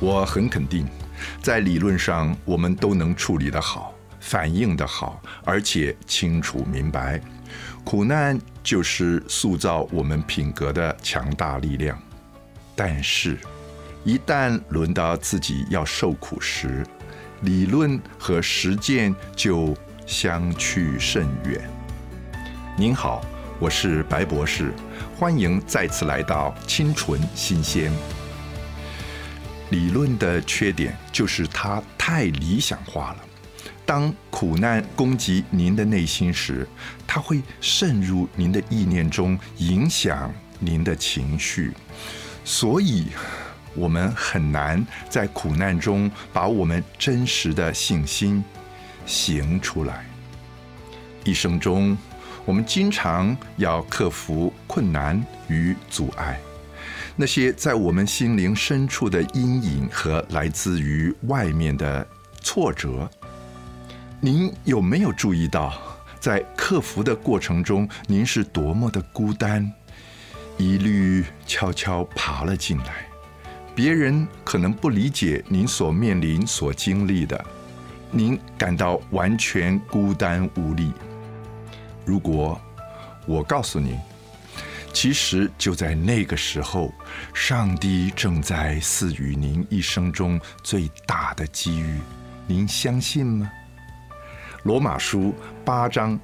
我很肯定，在理论上我们都能处理得好，反应得好，而且清楚明白。苦难就是塑造我们品格的强大力量。但是，一旦轮到自己要受苦时，理论和实践就相去甚远。您好，我是白博士，欢迎再次来到清纯新鲜。理论的缺点就是它太理想化了。当苦难攻击您的内心时，它会渗入您的意念中，影响您的情绪。所以，我们很难在苦难中把我们真实的信心行出来。一生中，我们经常要克服困难与阻碍，那些在我们心灵深处的阴影和来自于外面的挫折。您有没有注意到，在克服的过程中，您是多么的孤单，一律悄悄爬了进来？别人可能不理解您所面临、所经历的，您感到完全孤单无力。如果我告诉您，其实就在那个时候，上帝正在赐予您一生中最大的机遇，您相信吗？罗马书8章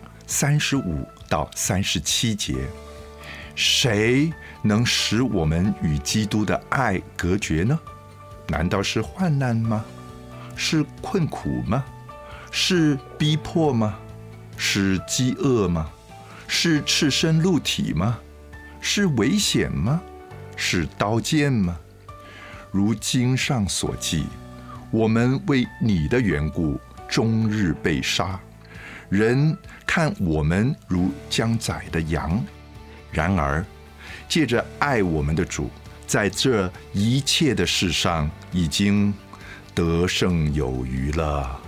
35到37节，谁能使我们与基督的爱隔绝呢？难道是患难吗？是困苦吗？是逼迫吗？是饥饿吗？是赤身露体吗？是危险吗？是刀剑吗？如经上所记，我们为你的缘故终日被杀，人看我们如将宰的羊。然而借着爱我们的主，在这一切的事上已经得胜有余了。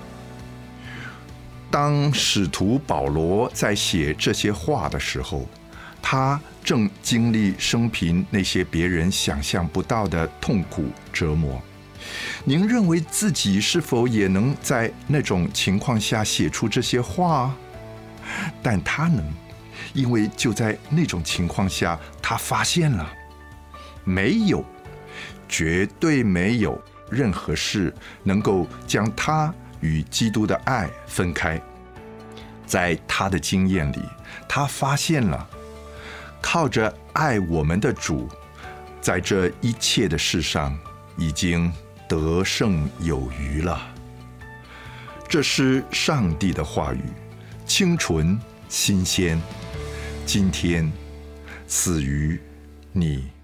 当使徒保罗在写这些话的时候，他正经历生平那些别人想象不到的痛苦折磨。您认为自己是否也能在那种情况下写出这些话？但他能，因为就在那种情况下，他发现了，绝对没有任何事能够将他与基督的爱分开。在他的经验里，他发现了，靠着爱我们的主，在这一切的事上已经得胜有余了。这是上帝的话语，清纯新鲜，今天赐予你。